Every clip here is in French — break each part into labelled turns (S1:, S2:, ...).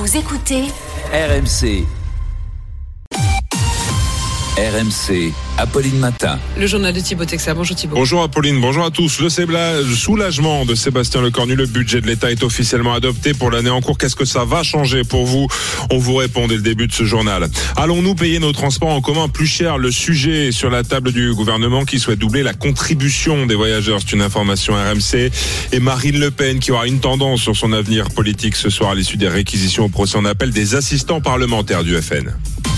S1: Vous écoutez
S2: RMC. RMC, Apolline Matin.
S3: Le journal de Thibaut Texer. Bonjour Thibaut.
S4: Bonjour Apolline, bonjour à tous. Le soulagement de Sébastien Lecornu, le budget de l'État est officiellement adopté pour l'année en cours. Qu'est-ce que ça va changer pour vous ? On vous répond dès le début de ce journal. Allons-nous payer nos transports en commun plus cher ? Le sujet est sur la table du gouvernement qui souhaite doubler la contribution des voyageurs. C'est une information RMC. Et Marine Le Pen qui aura une tendance sur son avenir politique ce soir à l'issue des réquisitions au procès en appel des assistants parlementaires du FN.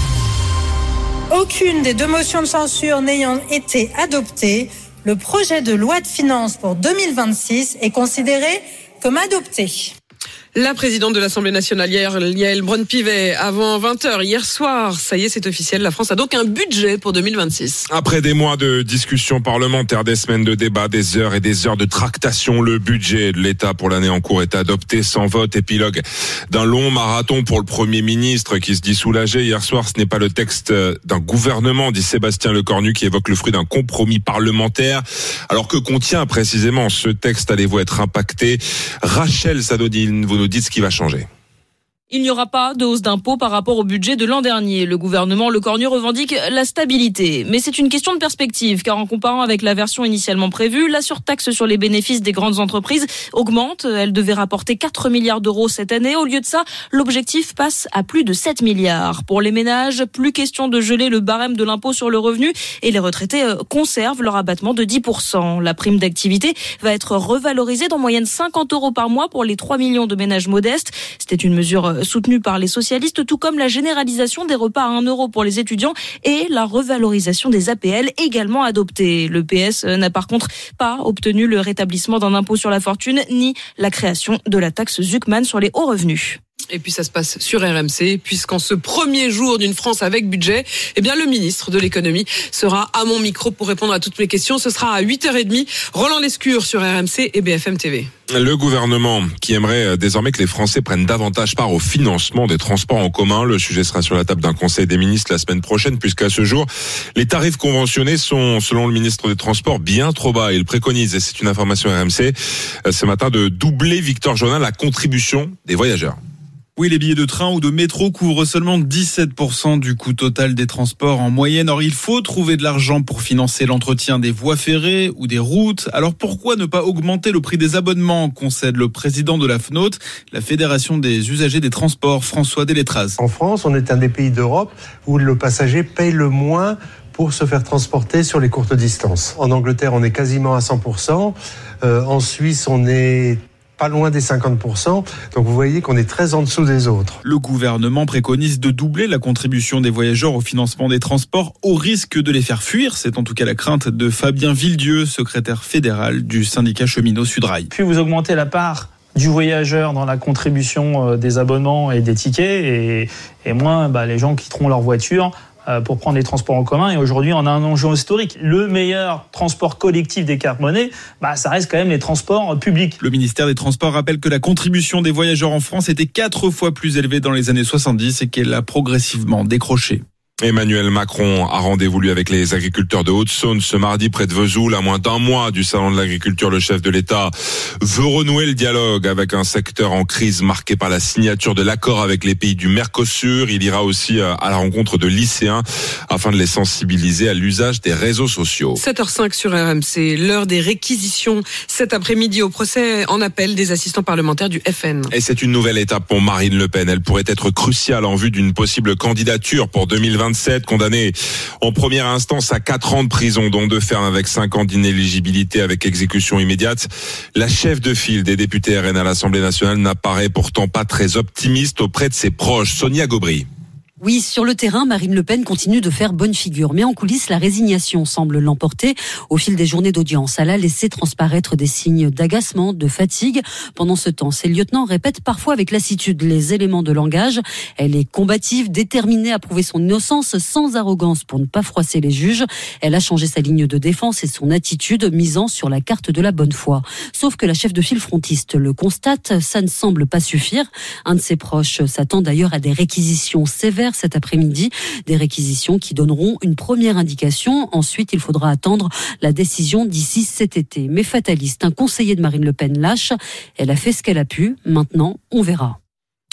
S5: Aucune des deux motions de censure n'ayant été adoptée, le projet de loi de finances pour 2026 est considéré comme adopté.
S3: La présidente de l'Assemblée nationale, Yaël Braun-Pivet, avant 20h hier soir. Ça y est, c'est officiel. La France a donc un budget pour 2026.
S4: Après des mois de discussions parlementaires, des semaines de débats, des heures et des heures de tractation, le budget de l'État pour l'année en cours est adopté sans vote. Épilogue d'un long marathon pour le Premier ministre qui se dit soulagé. Hier soir, ce n'est pas le texte d'un gouvernement, dit Sébastien Lecornu, qui évoque le fruit d'un compromis parlementaire. Alors que contient précisément ce texte ? Allez-vous être impacté ? Rachel Sadodine, vous nous dites ce qui va changer.
S6: Il n'y aura pas de hausse d'impôts par rapport au budget de l'an dernier. Le gouvernement Lecornu revendique la stabilité. Mais c'est une question de perspective, car en comparant avec la version initialement prévue, la surtaxe sur les bénéfices des grandes entreprises augmente. Elle devait rapporter 4 milliards d'euros cette année. Au lieu de ça, l'objectif passe à plus de 7 milliards. Pour les ménages, plus question de geler le barème de l'impôt sur le revenu et les retraités conservent leur abattement de 10%. La prime d'activité va être revalorisée d'en moyenne 50 euros par mois pour les 3 millions de ménages modestes. C'était une mesure soutenue par les socialistes, tout comme la généralisation des repas à 1 euro pour les étudiants et la revalorisation des APL également adoptée. Le PS n'a par contre pas obtenu le rétablissement d'un impôt sur la fortune ni la création de la taxe Zuckman sur les hauts revenus.
S3: Et puis ça se passe sur RMC, puisqu'en ce premier jour d'une France avec budget, eh bien le ministre de l'économie sera à mon micro pour répondre à toutes mes questions. Ce sera à 8h30. Roland Lescure sur RMC et BFM TV.
S4: Le gouvernement qui aimerait désormais que les Français prennent davantage part au financement des transports en commun. Le sujet sera sur la table d'un conseil des ministres la semaine prochaine, puisqu'à ce jour, les tarifs conventionnés sont, selon le ministre des Transports, bien trop bas. Il préconise, et c'est une information RMC, ce matin, de doubler, Victor Jonin, la contribution des voyageurs.
S7: Oui, les billets de train ou de métro couvrent seulement 17% du coût total des transports en moyenne. Or, il faut trouver de l'argent pour financer l'entretien des voies ferrées ou des routes. Alors, pourquoi ne pas augmenter le prix des abonnements, concède le président de la FNOT, la Fédération des usagers des transports, François Delétraz.
S8: En France, on est un des pays d'Europe où le passager paye le moins pour se faire transporter sur les courtes distances. En Angleterre, on est quasiment à 100%. En Suisse, on est pas loin des 50%, donc vous voyez qu'on est très en dessous des autres.
S7: Le gouvernement préconise de doubler la contribution des voyageurs au financement des transports au risque de les faire fuir. C'est en tout cas la crainte de Fabien Villedieu, secrétaire fédéral du syndicat cheminot Sudrail.
S9: Plus vous augmentez la part du voyageur dans la contribution des abonnements et des tickets, et moins les gens quitteront leur voiture pour prendre les transports en commun. Et aujourd'hui, on a un enjeu historique. Le meilleur transport collectif décarboné, ça reste quand même les transports publics.
S7: Le ministère des Transports rappelle que la contribution des voyageurs en France était 4 fois plus élevée dans les années 70 et qu'elle a progressivement décroché.
S4: Emmanuel Macron a rendez-vous lui avec les agriculteurs de Haute-Saône ce mardi près de Vesoul, à moins d'un mois du salon de l'agriculture. Le chef de l'État veut renouer le dialogue avec un secteur en crise marqué par la signature de l'accord avec les pays du Mercosur. Il ira aussi à la rencontre de lycéens afin de les sensibiliser à l'usage des réseaux sociaux.
S3: 7h05 sur RMC, l'heure des réquisitions cet après-midi au procès en appel des assistants parlementaires du FN.
S4: Et c'est une nouvelle étape pour Marine Le Pen. Elle pourrait être cruciale en vue d'une possible candidature pour 2027, condamnée en première instance à 4 ans de prison, dont 2 fermes avec 5 ans d'inéligibilité avec exécution immédiate. La chef de file des députés RN à l'Assemblée nationale n'apparaît pourtant pas très optimiste auprès de ses proches. Sonia Gobry.
S10: Oui, sur le terrain, Marine Le Pen continue de faire bonne figure. Mais en coulisses, la résignation semble l'emporter. Au fil des journées d'audience, elle a laissé transparaître des signes d'agacement, de fatigue. Pendant ce temps, ses lieutenants répètent parfois avec lassitude les éléments de langage. Elle est combative, déterminée à prouver son innocence sans arrogance pour ne pas froisser les juges. Elle a changé sa ligne de défense et son attitude, misant sur la carte de la bonne foi. Sauf que la chef de file frontiste le constate, ça ne semble pas suffire. Un de ses proches s'attend d'ailleurs à des réquisitions sévères cet après-midi, des réquisitions qui donneront une première indication. Ensuite, il faudra attendre la décision d'ici cet été. Mais fataliste, un conseiller de Marine Le Pen lâche. Elle a fait ce qu'elle a pu. Maintenant, on verra.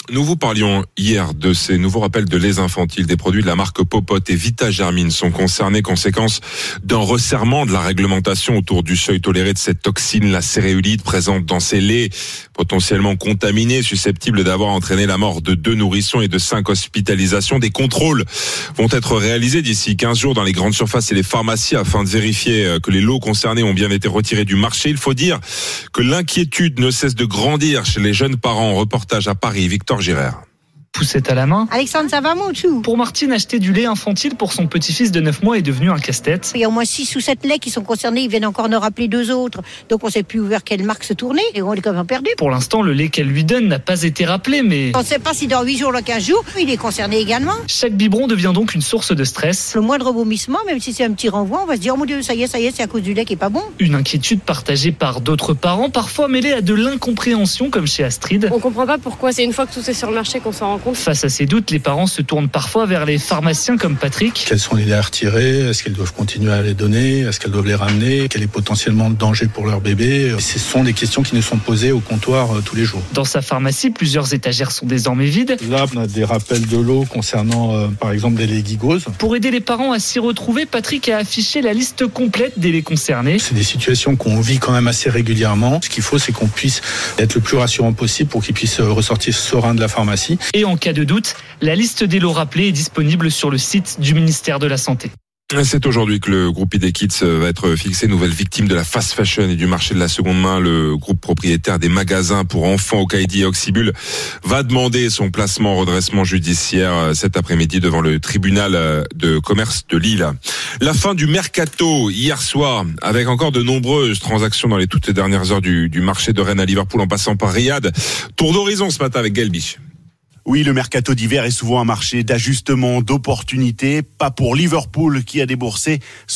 S4: Nous vous parlions hier de ces nouveaux rappels de lait infantile. Des produits de la marque Popote et Vitagermine sont concernés, conséquence d'un resserrement de la réglementation autour du seuil toléré de cette toxine, la céréulite, présente dans ces laits potentiellement contaminés, susceptibles d'avoir entraîné la mort de 2 nourrissons et de 5 hospitalisations. Des contrôles vont être réalisés d'ici 15 jours dans les grandes surfaces et les pharmacies afin de vérifier que les lots concernés ont bien été retirés du marché. Il faut dire que l'inquiétude ne cesse de grandir chez les jeunes parents. Reportage à Paris, Victor Girard.
S1: Poussette à la main.
S11: Alexandre, ça va mon chou?
S1: Pour Martine, acheter du lait infantile pour son petit-fils de 9 mois est devenu un casse-tête.
S11: Il y a au moins 6 ou 7 laits qui sont concernés, ils viennent encore nous rappeler 2 autres. Donc on ne sait plus vers quelle marque se tourner et on est quand même perdu.
S1: Pour l'instant, le lait qu'elle lui donne n'a pas été rappelé, mais...
S11: On ne sait pas si dans 8 jours, dans 15 jours, il est concerné également.
S1: Chaque biberon devient donc une source de stress.
S11: Le moindre vomissement, même si c'est un petit renvoi, on va se dire, oh mon Dieu, ça y est, c'est à cause du lait qui est pas bon.
S1: Une inquiétude partagée par d'autres parents, parfois mêlée à de l'incompréhension, comme chez Astrid.
S12: On comprend pas pourquoi c'est une fois que tout est sur le marché qu'on s'en rend compte.
S1: Face à ces doutes, les parents se tournent parfois vers les pharmaciens comme Patrick.
S13: Quels sont les laits à retirer? Est-ce qu'ils doivent continuer à les donner? Est-ce qu'elles doivent les ramener? Quel est potentiellement le danger pour leur bébé? Ce sont des questions qui nous sont posées au comptoir tous les jours.
S1: Dans sa pharmacie, plusieurs étagères sont désormais vides.
S13: Là, on a des rappels de l'eau concernant, par exemple, des laits Guigose.
S1: Pour aider les parents à s'y retrouver, Patrick a affiché la liste complète des laits concernés.
S13: C'est des situations qu'on vit quand même assez régulièrement. Ce qu'il faut, c'est qu'on puisse être le plus rassurant possible pour qu'ils puissent ressortir sereins de la pharmacie.
S1: Et en cas de doute, la liste des lots rappelés est disponible sur le site du ministère de la Santé.
S4: C'est aujourd'hui que le groupe Idékids va être fixé nouvelle victime de la fast fashion et du marché de la seconde main. Le groupe propriétaire des magasins pour enfants Okaïdi et Oxybul va demander son placement en redressement judiciaire cet après-midi devant le tribunal de commerce de Lille. La fin du mercato hier soir avec encore de nombreuses transactions dans les toutes dernières heures du marché de Rennes à Liverpool en passant par Riyad. Tour d'horizon ce matin avec Gaël Biche.
S14: Oui, le mercato d'hiver est souvent un marché d'ajustement, d'opportunités. Pas pour Liverpool qui a déboursé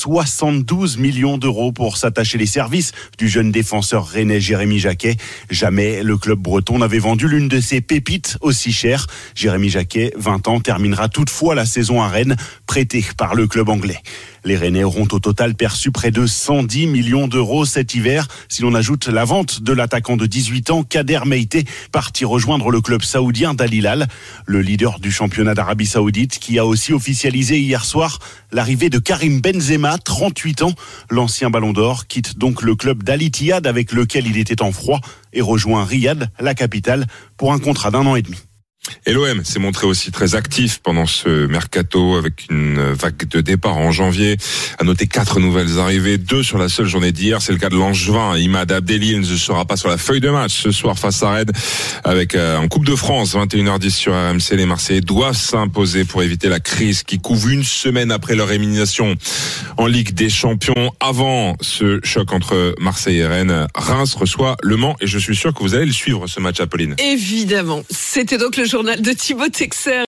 S14: 72 millions d'euros pour s'attacher les services du jeune défenseur rennais Jérémy Jacquet. Jamais le club breton n'avait vendu l'une de ses pépites aussi chère. Jérémy Jacquet, 20 ans, terminera toutefois la saison à Rennes, prêté par le club anglais. Les Rennais auront au total perçu près de 110 millions d'euros cet hiver. Si l'on ajoute la vente de l'attaquant de 18 ans, Kader Meïté, parti rejoindre le club saoudien d'Al Hilal, le leader du championnat d'Arabie Saoudite, qui a aussi officialisé hier soir l'arrivée de Karim Benzema, 38 ans. L'ancien Ballon d'Or quitte donc le club d'Al Ittihad avec lequel il était en froid et rejoint Riyad, la capitale, pour un contrat d'1 an et demi.
S4: Et l'OM s'est montré aussi très actif pendant ce mercato avec une vague de départ en janvier. À noter 4 nouvelles arrivées, 2 sur la seule journée d'hier. C'est le cas de l'Angevin. Imad Abdelil ne sera pas sur la feuille de match ce soir face à Rennes avec en Coupe de France, 21h10 sur RMC. Les Marseillais doivent s'imposer pour éviter la crise qui couve une semaine après leur élimination en Ligue des Champions. Avant ce choc entre Marseille et Rennes, Reims reçoit Le Mans et je suis sûr que vous allez le suivre ce match, Apolline.
S3: Évidemment. C'était donc le journal de Thibaut Texer.